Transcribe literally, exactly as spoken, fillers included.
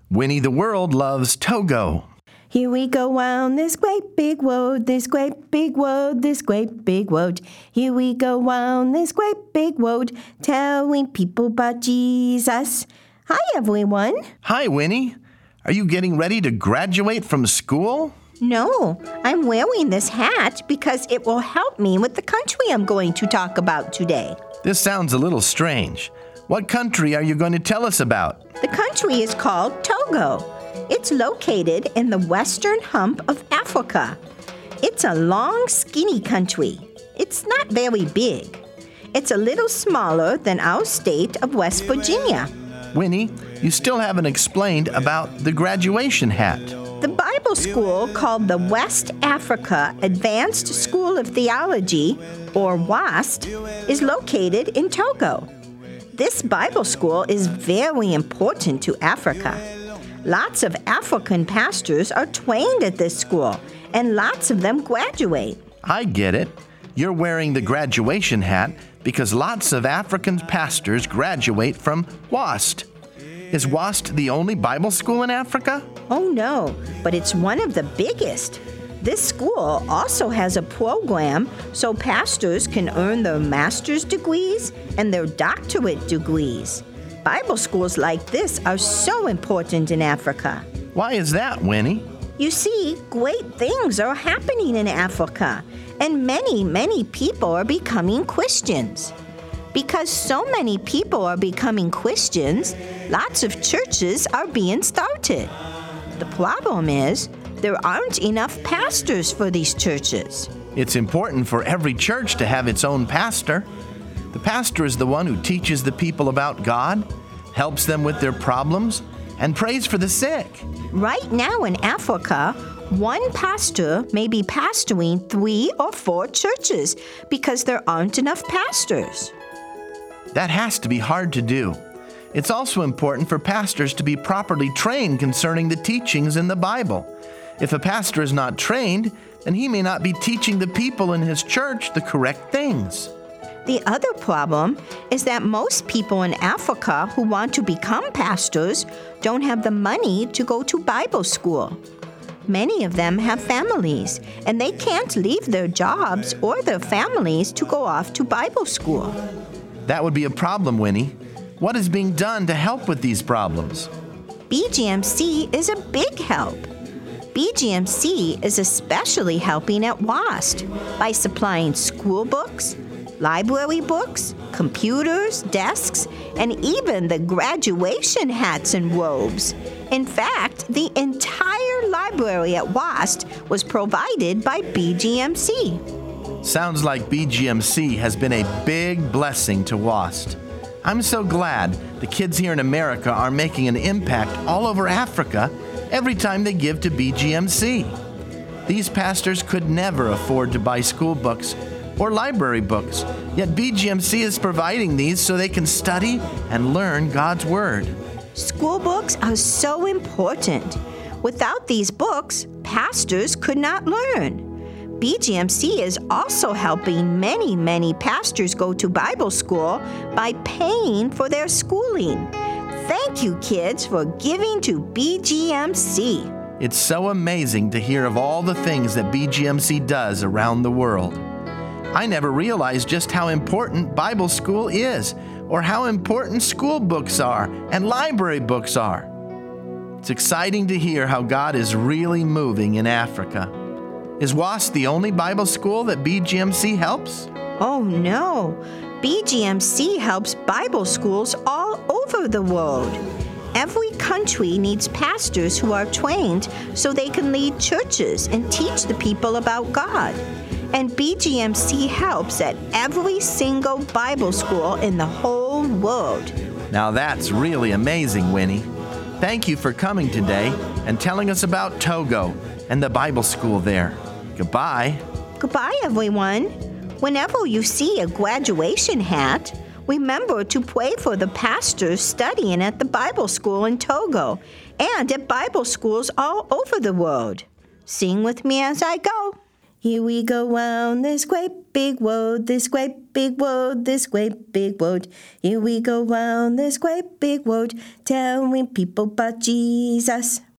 Winnie the World loves Togo. Here we go round this great big world, this great big world, this great big world. Here we go round this great big world, telling people about Jesus. Hi, everyone. Hi, Winnie. Are you getting ready to graduate from school? No, I'm wearing this hat because it will help me with the country I'm going to talk about today. This sounds a little strange. What country are you going to tell us about? The country is called Togo. It's located in the western hump of Africa. It's a long, skinny country. It's not very big. It's a little smaller than our state of West Virginia. Winnie, you still haven't explained about the graduation hat. The Bible school called the West Africa Advanced School of Theology, or WAST, is located in Togo. This Bible school is very important to Africa. Lots of African pastors are trained at this school, and lots of them graduate. I get it. You're wearing the graduation hat because lots of African pastors graduate from WAST. Is WAST the only Bible school in Africa? Oh, no, but it's one of the biggest. This school also has a program so pastors can earn their master's degrees and their doctorate degrees. Bible schools like this are so important in Africa. Why is that, Winnie? You see, great things are happening in Africa, and many, many people are becoming Christians. Because so many people are becoming Christians, lots of churches are being started. The problem is, there aren't enough pastors for these churches. It's important for every church to have its own pastor. The pastor is the one who teaches the people about God, helps them with their problems, and prays for the sick. Right now in Africa, one pastor may be pastoring three or four churches because there aren't enough pastors. That has to be hard to do. It's also important for pastors to be properly trained concerning the teachings in the Bible. If a pastor is not trained, then he may not be teaching the people in his church the correct things. The other problem is that most people in Africa who want to become pastors don't have the money to go to Bible school. Many of them have families, and they can't leave their jobs or their families to go off to Bible school. That would be a problem, Winnie. What is being done to help with these problems? B G M C is a big help. B G M C is especially helping at WAST by supplying school books, library books, computers, desks, and even the graduation hats and robes. In fact, the entire library at WAST was provided by B G M C. Sounds like B G M C has been a big blessing to WAST. I'm so glad the kids here in America are making an impact all over Africa every time they give to B G M C. These pastors could never afford to buy school books or library books, yet B G M C is providing these so they can study and learn God's Word. School books are so important. Without these books, pastors could not learn. B G M C is also helping many, many pastors go to Bible school by paying for their schooling. Thank you, kids, for giving to B G M C. It's so amazing to hear of all the things that B G M C does around the world. I never realized just how important Bible school is, or how important school books are and library books are. It's exciting to hear how God is really moving in Africa. Is WAST the only Bible school that B G M C helps? Oh, no. B G M C helps Bible schools all over the world. Every country needs pastors who are trained so they can lead churches and teach the people about God. And B G M C helps at every single Bible school in the whole world. Now that's really amazing, Winnie. Thank you for coming today and telling us about Togo and the Bible school there. Goodbye. Goodbye, everyone. Whenever you see a graduation hat, remember to pray for the pastors studying at the Bible school in Togo and at Bible schools all over the world. Sing with me as I go. Here we go round this great big road, this great big road, this great big road. Here we go round this great big road, telling people about Jesus.